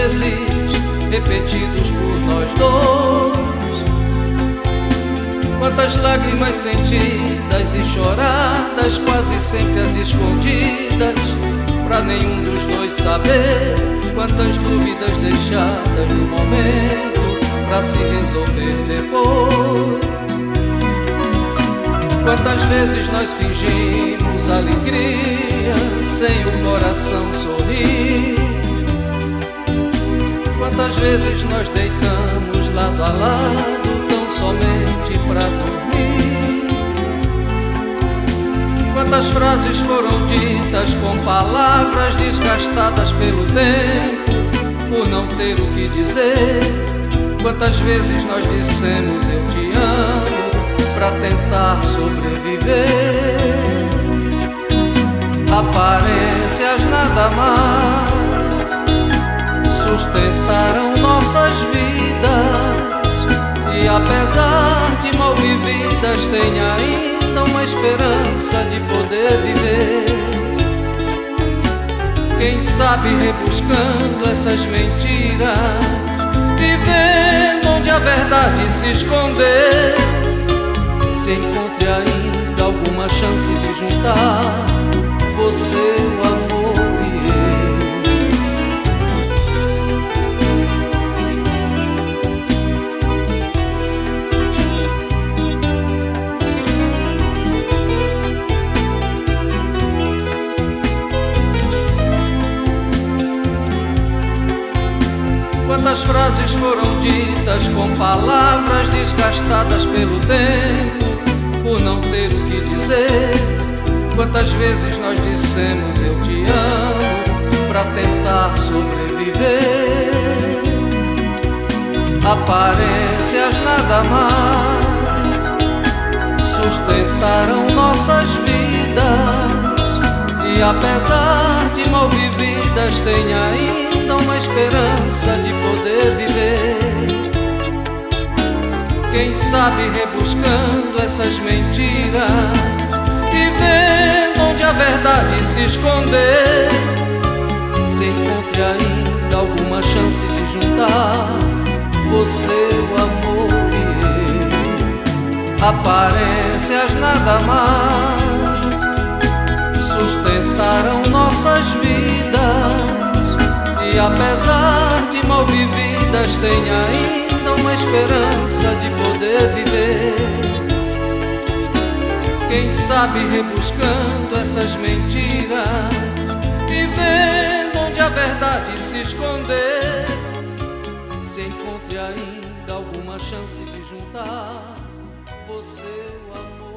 vezes repetidos por nós dois. Quantas lágrimas sentidas e choradas, quase sempre as escondidas, pra nenhum dos dois saber. Quantas dúvidas deixadas no momento, pra se resolver depois. Quantas vezes nós fingimos alegria sem o coração sorrir. Quantas vezes nós deitamos lado a lado tão somente pra dormir. Quantas frases foram ditas com palavras desgastadas pelo tempo, por não ter o que dizer. Quantas vezes nós dissemos eu te amo pra tentar sobreviver. Aparências nada mais sustentaram nossas vidas, e apesar de mal vividas tem ainda uma esperança de poder viver. Quem sabe rebuscando essas mentiras e vendo onde a verdade se esconder, se encontre ainda alguma chance de juntar você, o amor e eu. Quantas frases foram ditas com palavras desgastadas pelo tempo, por não ter o que dizer. Quantas vezes nós dissemos eu te amo pra tentar sobreviver. Aparências nada mais sustentaram nossas vidas, e apesar de mal vividas tem ainda uma esperança de poder viver. Quem sabe rebuscando essas mentiras e vendo onde a verdade se esconder, se encontre ainda alguma chance de juntar você, o amor e eu. Aparências nada mais sustentaram nossas vidas, e apesar de mal vividas tem ainda uma esperança de poder viver. Quem sabe rebuscando essas mentiras e vendo onde a verdade se esconder, se encontre ainda alguma chance de juntar você, o amor.